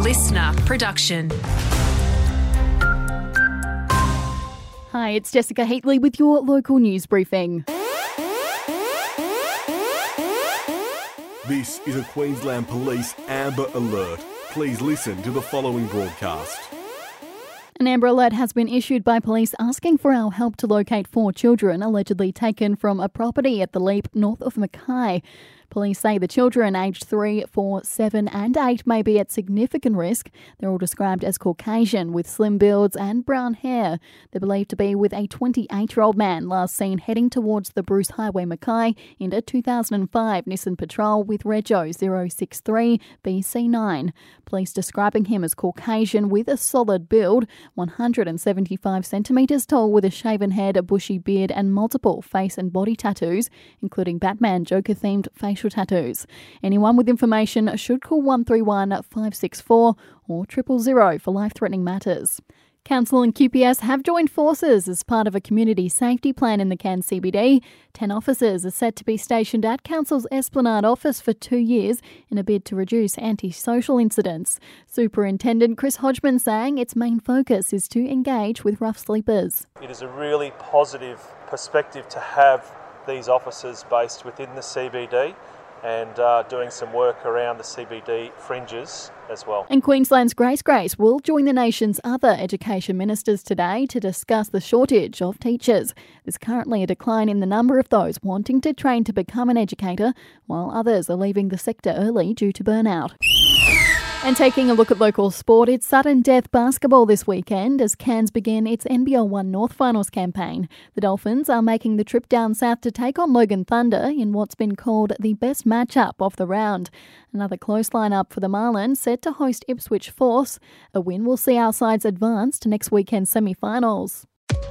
listener production. Hi, it's Jessica Heatley with your local news briefing. This is a Queensland Police Amber Alert. Please listen to the following broadcast. An Amber Alert has been issued by police asking for our help to locate 4 children allegedly taken from a property at the Leap north of Mackay. Police say the children aged 3, 4, 7 and 8 may be at significant risk. They're all described as Caucasian with slim builds and brown hair. They're believed to be with a 28-year-old man last seen heading towards the Bruce Highway Mackay in a 2005 Nissan Patrol with Rego 063 BC9. Police describing him as Caucasian with a solid build, 175 centimetres tall with a shaven head, a bushy beard and multiple face and body tattoos, including Batman Joker-themed facial tattoos. Anyone with information should call 131 564 or 000 for life-threatening matters. Council and QPS have joined forces as part of a community safety plan in the Cairns CBD. 10 officers are set to be stationed at Council's Esplanade office for 2 years in a bid to reduce antisocial incidents. Superintendent Chris Hodgman saying its main focus is to engage with rough sleepers. It is a really positive perspective to have these officers based within the CBD and doing some work around the CBD fringes as well. And Queensland's Grace will join the nation's other education ministers today to discuss the shortage of teachers. There's currently a decline in the number of those wanting to train to become an educator, while others are leaving the sector early due to burnout. And taking a look at local sport, it's sudden death basketball this weekend as Cairns begin its NBL 1 North Finals campaign. The Dolphins are making the trip down south to take on Logan Thunder in what's been called the best matchup of the round. Another close lineup for the Marlins set to host Ipswich Force. A win will see our sides advance to next weekend's semi-finals.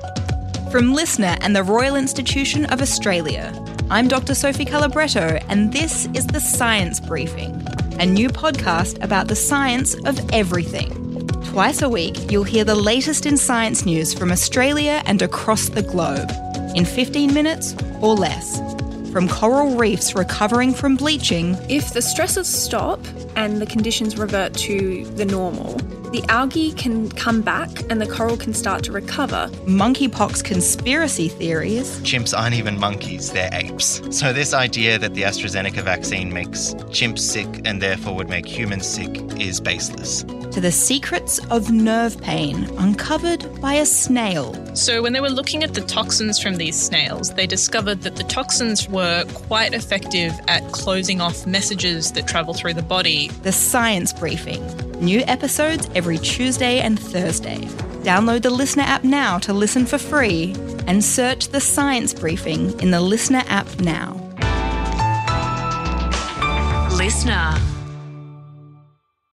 From Listener and the Royal Institution of Australia, I'm Dr. Sophie Calabretto and this is The Science Briefing, a new podcast about the science of everything. Twice a week, you'll hear the latest in science news from Australia and across the globe, in 15 minutes or less. From coral reefs recovering from bleaching. If the stresses stop and the conditions revert to the normal, the algae can come back and the coral can start to recover. Monkeypox conspiracy theories. Chimps aren't even monkeys, they're apes. So this idea that the AstraZeneca vaccine makes chimps sick and therefore would make humans sick is baseless. To the secrets of nerve pain uncovered by a snail. So when they were looking at the toxins from these snails, they discovered that the toxins were quite effective at closing off messages that travel through the body. The Science Briefing. New episodes every Tuesday and Thursday. Download the Listener app now to listen for free and search The Science Briefing in the Listener app now. Listener.